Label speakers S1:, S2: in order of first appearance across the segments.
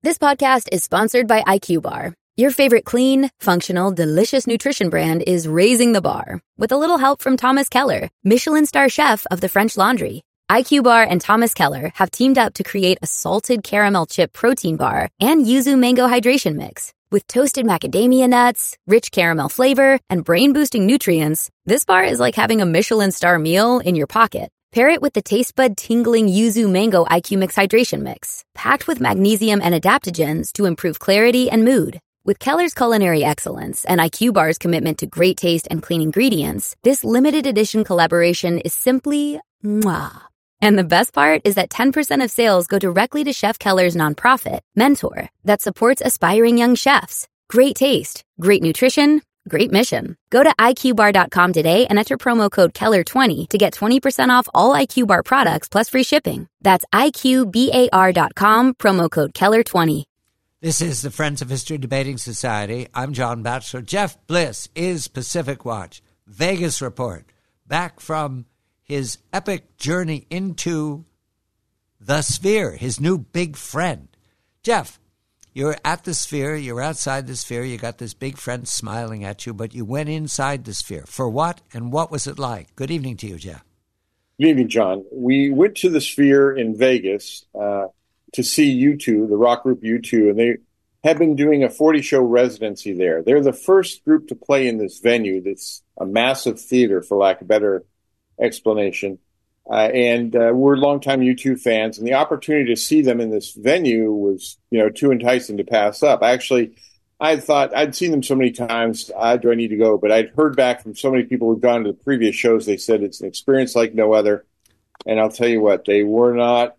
S1: This podcast is sponsored by IQ Bar. Your favorite clean, functional, delicious nutrition brand is raising the bar with a little help from Thomas Keller, Michelin star chef of the French Laundry. IQ Bar and Thomas Keller have teamed up to create a salted caramel chip protein bar and yuzu mango hydration mix. With toasted macadamia nuts, rich caramel flavor, and brain-boosting nutrients, this bar is like having a Michelin star meal in your pocket. Pair it with the taste bud tingling yuzu mango IQ Mix hydration mix, packed with magnesium and adaptogens to improve clarity and mood. With Keller's culinary excellence and IQ Bar's commitment to great taste and clean ingredients, this limited edition collaboration is simply mwah. And the best part is that 10% of sales go directly to Chef Keller's nonprofit, Mentor, that supports aspiring young chefs. Great taste, great nutrition, great mission. Go to IQBar.com today and enter promo code Keller20 to get 20% off all IQ Bar products plus free shipping. That's IQBAR.com, promo code Keller20.
S2: This is the Friends of History Debating Society. I'm John Batchelor. Jeff Bliss is Pacific Watch. Vegas Report. Back from his epic journey into the Sphere, his new big friend. Jeff, you're at the Sphere, you're outside the Sphere, you got this big friend smiling at you, but you went inside the Sphere. For what, and what was it like? Good evening to you, Jeff.
S3: Good evening, John. We went to the Sphere in Vegas to see U2, the rock group U2, and they have been doing a 40-show residency there. They're the first group to play in this venue that's a massive theater, for lack of a better explanation. And we're longtime U2 fans, and the opportunity to see them in this venue was, too enticing to pass up. Actually, I thought I'd seen them so many times. Do I need to go? But I'd heard back from so many people who'd gone to the previous shows. They said it's an experience like no other. And I'll tell you what, they were not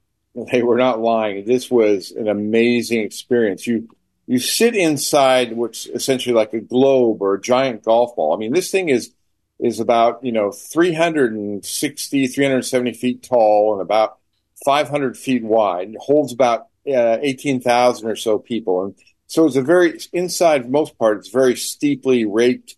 S3: lying. This was an amazing experience. You sit inside what's essentially like a globe or a giant golf ball. I mean, this thing is about, 360, 370 feet tall and about 500 feet wide. It holds about 18,000 or so people. And so it's inside, for the most part, it's very steeply raked,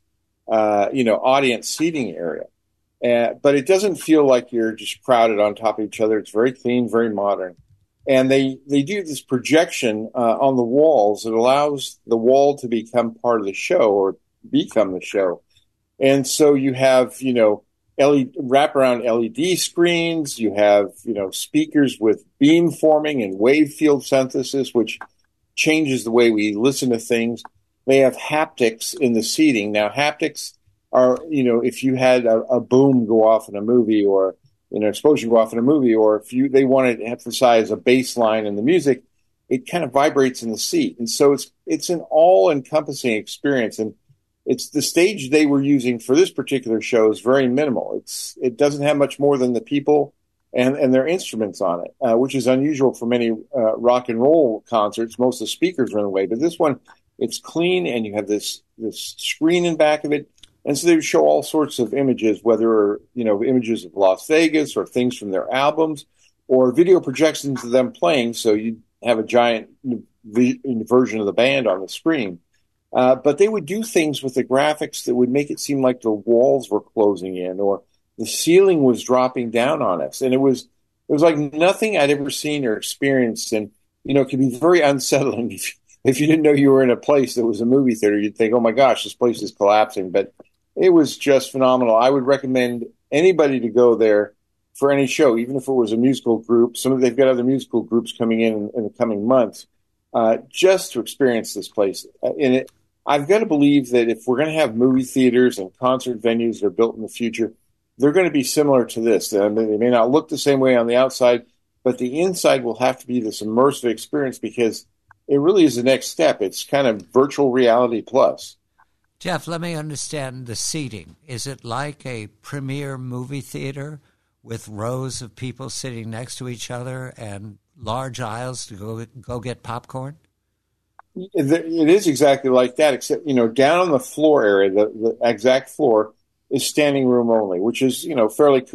S3: audience seating area. But it doesn't feel like you're just crowded on top of each other. It's very clean, very modern. And they do this projection on the walls that allows the wall to become part of the show or become the show. And so you have, wraparound LED screens. You have, speakers with beamforming and wave field synthesis, which changes the way we listen to things. They have haptics in the seating. Now, haptics are, if you had a boom go off in a movie or an explosion go off in a movie, or if they wanted to emphasize a bass line in the music, it kind of vibrates in the seat. And so it's an all-encompassing experience. And it's the stage they were using for this particular show is very minimal. It doesn't have much more than the people and their instruments on it, which is unusual for many rock and roll concerts. Most of the speakers are in the way, but this one, it's clean, and you have this screen in back of it. And so they would show all sorts of images, whether, images of Las Vegas or things from their albums or video projections of them playing. So you have a giant version of the band on the screen. But they would do things with the graphics that would make it seem like the walls were closing in or the ceiling was dropping down on us. And it was like nothing I'd ever seen or experienced. And, it can be very unsettling. If you didn't know you were in a place that was a movie theater, you'd think, oh my gosh, this place is collapsing. But it was just phenomenal. I would recommend anybody to go there for any show, even if it was a musical group. They've got other musical groups coming in the coming months, just to experience this place. I've got to believe that if we're going to have movie theaters and concert venues that are built in the future, they're going to be similar to this. They may not look the same way on the outside, but the inside will have to be this immersive experience because it really is the next step. It's kind of virtual reality plus.
S2: Jeff, let me understand the seating. Is it like a premier movie theater with rows of people sitting next to each other and large aisles to go get popcorn?
S3: It is exactly like that, except, down on the floor area, the exact floor is standing room only, which is, fairly,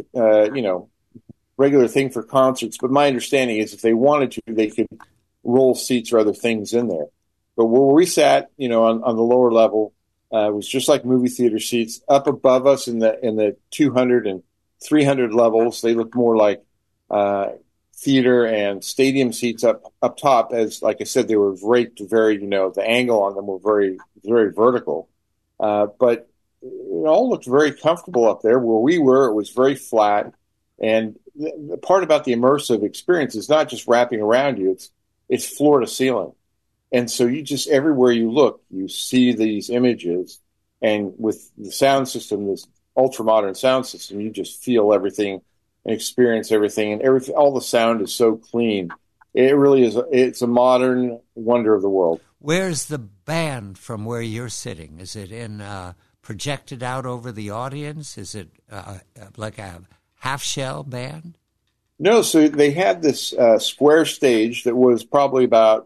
S3: regular thing for concerts. But my understanding is if they wanted to, they could roll seats or other things in there. But where we sat, on the lower level, it was just like movie theater seats. Up above us in the 200 and 300 levels, they look more like theater and stadium seats up top. As like I said, they were raked very, the angle on them were very, very vertical. But it all looked very comfortable up there. Where we were, it was very flat. And the part about the immersive experience is not just wrapping around you; it's floor to ceiling. And so you just everywhere you look, you see these images, and with the sound system, this ultra modern sound system, you just feel everything and experience everything, and everything. All the sound is so clean. It really is. It's a modern wonder of the world.
S2: Where's the band from where you're sitting? Is it projected out over the audience? Is it like a half-shell band?
S3: No, so they had this square stage that was probably about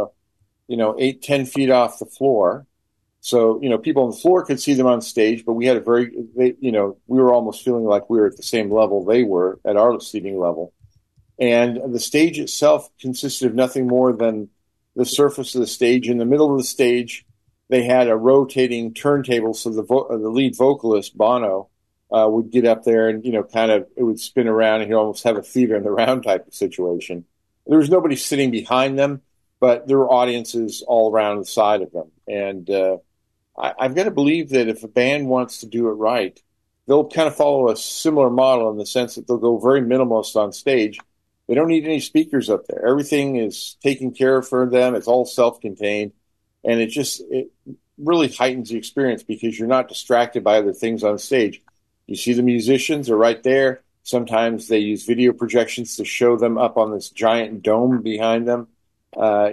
S3: 8-10 feet off the floor. So people on the floor could see them on stage, but we had we were almost feeling like we were at the same level they were at our seating level, and the stage itself consisted of nothing more than the surface of the stage. In the middle of the stage, they had a rotating turntable, so the lead vocalist Bono would get up there and it would spin around, and he'd almost have a theater in the round type of situation. There was nobody sitting behind them, but there were audiences all around the side of them. And I've got to believe that if a band wants to do it right, they'll kind of follow a similar model in the sense that they'll go very minimalist on stage. They don't need any speakers up there. Everything is taken care of for them. It's all self-contained. And it really heightens the experience because you're not distracted by other things on stage. You see the musicians are right there. Sometimes they use video projections to show them up on this giant dome behind them, but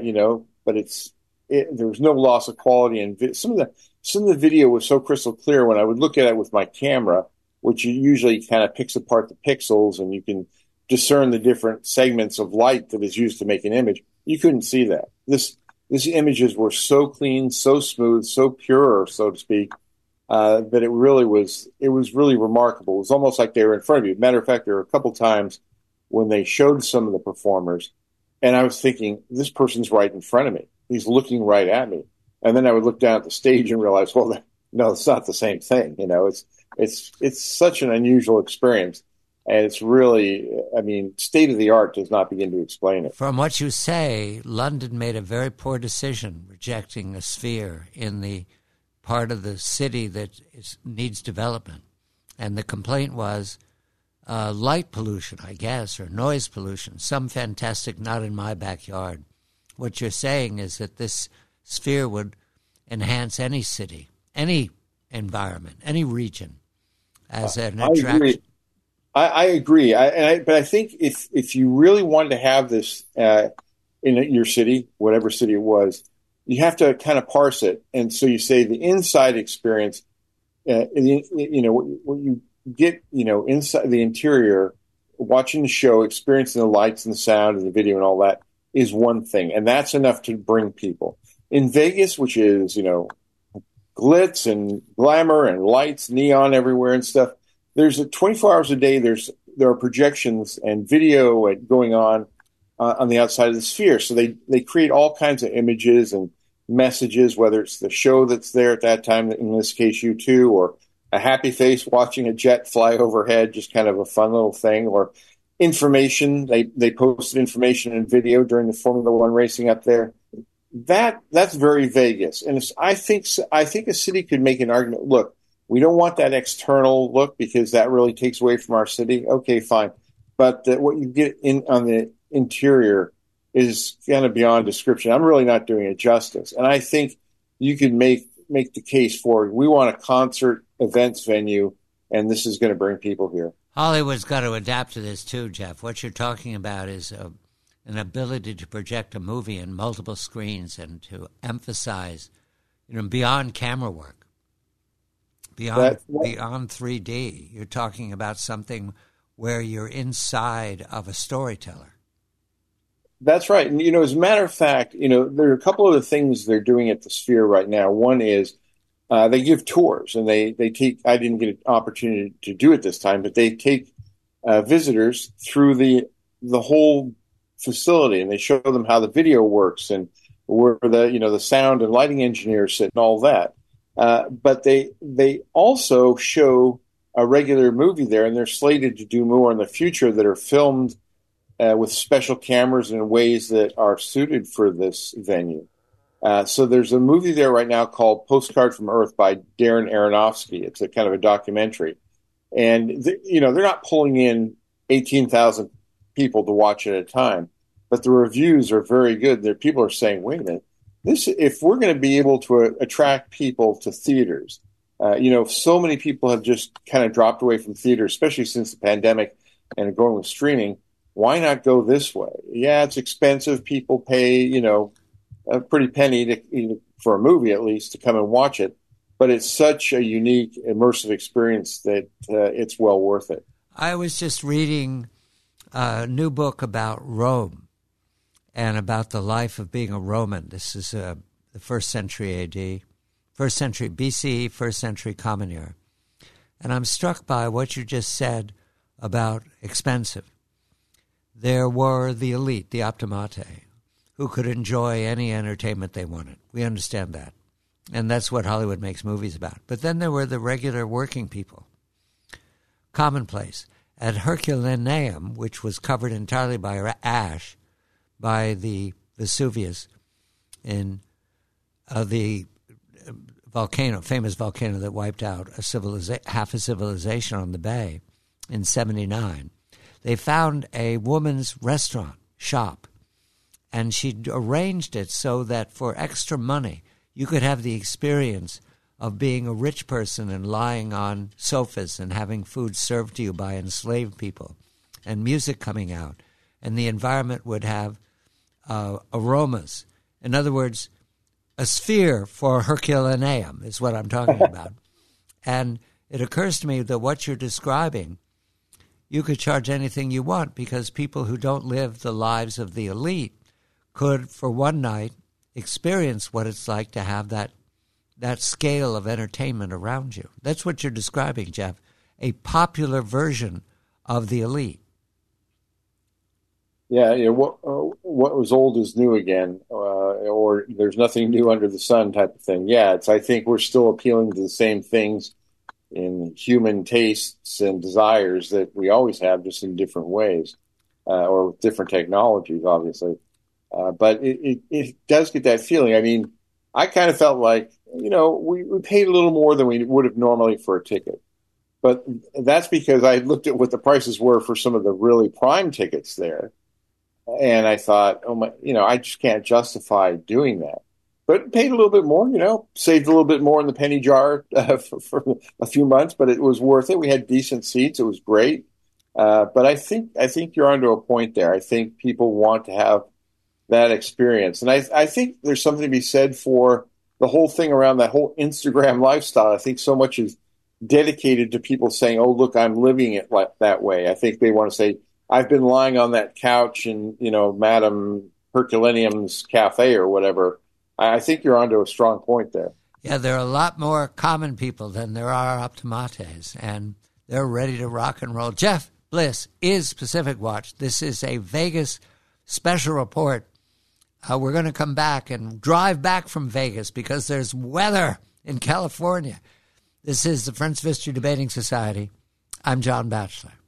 S3: there was no loss of quality. And some of the video was so crystal clear when I would look at it with my camera, which usually kind of picks apart the pixels and you can discern the different segments of light that is used to make an image. You couldn't see that. These images were so clean, so smooth, so pure, so to speak, that it was really remarkable. It was almost like they were in front of you. Matter of fact, there were a couple times when they showed some of the performers, and I was thinking, this person's right in front of me. He's looking right at me. And then I would look down at the stage and realize, well, no, it's not the same thing. It's such an unusual experience. And it's really, state of the art does not begin to explain it.
S2: From what you say, London made a very poor decision rejecting a sphere in the part of the city that needs development. And the complaint was light pollution, I guess, or noise pollution, some fantastic, not in my backyard. What you're saying is that this sphere would enhance any city, any environment, any region as an attraction.
S3: I agree. But I think if you really wanted to have this in your city, whatever city it was, you have to kind of parse it. And so you say the inside experience, what you get, inside the interior, watching the show, experiencing the lights and the sound and the video and all that is one thing. And that's enough to bring people. In Vegas, which is, glitz and glamour and lights, neon everywhere and stuff, there's 24 hours a day. There are projections and video going on the outside of the sphere. So they create all kinds of images and messages, whether it's the show that's there at that time, in this case U2, or a happy face watching a jet fly overhead, just kind of a fun little thing, or information. They posted information and video during the Formula One racing up there. That's very Vegas, and I think a city could make an argument. Look, we don't want that external look because that really takes away from our city. Okay, fine. But what you get on the interior is kind of beyond description. I'm really not doing it justice. And I think you can make the case for, we want a concert events venue, and this is going to bring people here.
S2: Hollywood's got to adapt to this too, Jeff. What you're talking about is an ability to project a movie in multiple screens and to emphasize, beyond camera work. Beyond 3D, you're talking about something where you're inside of a storyteller. That's right.
S3: And, as a matter of fact, there are a couple of the things they're doing at the Sphere right now. One is they give tours, and they take, I didn't get an opportunity to do it this time, but they take visitors through the whole facility, and they show them how the video works and where the sound and lighting engineers sit and all that. But they also show a regular movie there, and they're slated to do more in the future that are filmed with special cameras in ways that are suited for this venue. So there's a movie there right now called Postcard from Earth by Darren Aronofsky. It's a kind of a documentary. And, they're not pulling in 18,000 people to watch at a time, but the reviews are very good. People are saying, wait a minute, if we're going to be able to attract people to theaters, so many people have just kind of dropped away from theaters, especially since the pandemic and going with streaming. Why not go this way? Yeah, it's expensive. People pay, a pretty penny for a movie, at least, to come and watch it. But it's such a unique, immersive experience that it's well worth it.
S2: I was just reading a new book about Rome and about the life of being a Roman. This is the 1st century AD, 1st century BC, 1st century Common Era. And I'm struck by what you just said about expensive. There were the elite, the optimati, who could enjoy any entertainment they wanted. We understand that. And that's what Hollywood makes movies about. But then there were the regular working people, commonplace. At Herculaneum, which was covered entirely by ash, by the Vesuvius in the volcano, famous volcano that wiped out half a civilization on the bay in 79, they found a woman's restaurant shop, and she'd arranged it so that for extra money, you could have the experience of being a rich person and lying on sofas and having food served to you by enslaved people and music coming out. And the environment would have aromas. In other words, a sphere for Herculaneum is what I'm talking about. And it occurs to me that what you're describing, you could charge anything you want, because people who don't live the lives of the elite could, for one night, experience what it's like to have that scale of entertainment around you. That's what you're describing, Jeff, a popular version of the elite.
S3: Yeah, what was old is new again, or there's nothing new under the sun type of thing. Yeah, I think we're still appealing to the same things in human tastes and desires that we always have, just in different ways, or with different technologies, obviously. But it does get that feeling. I mean, I kind of felt like, we paid a little more than we would have normally for a ticket. But that's because I looked at what the prices were for some of the really prime tickets there. And I thought, oh my, I just can't justify doing that. But paid a little bit more, saved a little bit more in the penny jar for a few months, but it was worth it. We had decent seats. It was great. But I think you're onto a point there. I think people want to have that experience. And I think there's something to be said for the whole thing around that whole Instagram lifestyle. I think so much is dedicated to people saying, oh, look, I'm living it that way. I think they want to say, I've been lying on that couch in, Madame Herculaneum's cafe or whatever. I think you're onto a strong point there.
S2: Yeah, there are a lot more common people than there are optimates, and they're ready to rock and roll. Jeff Bliss is Pacific Watch. This is a Vegas special report. We're going to come back and drive back from Vegas because there's weather in California. This is the Friends of History Debating Society. I'm John Batchelor.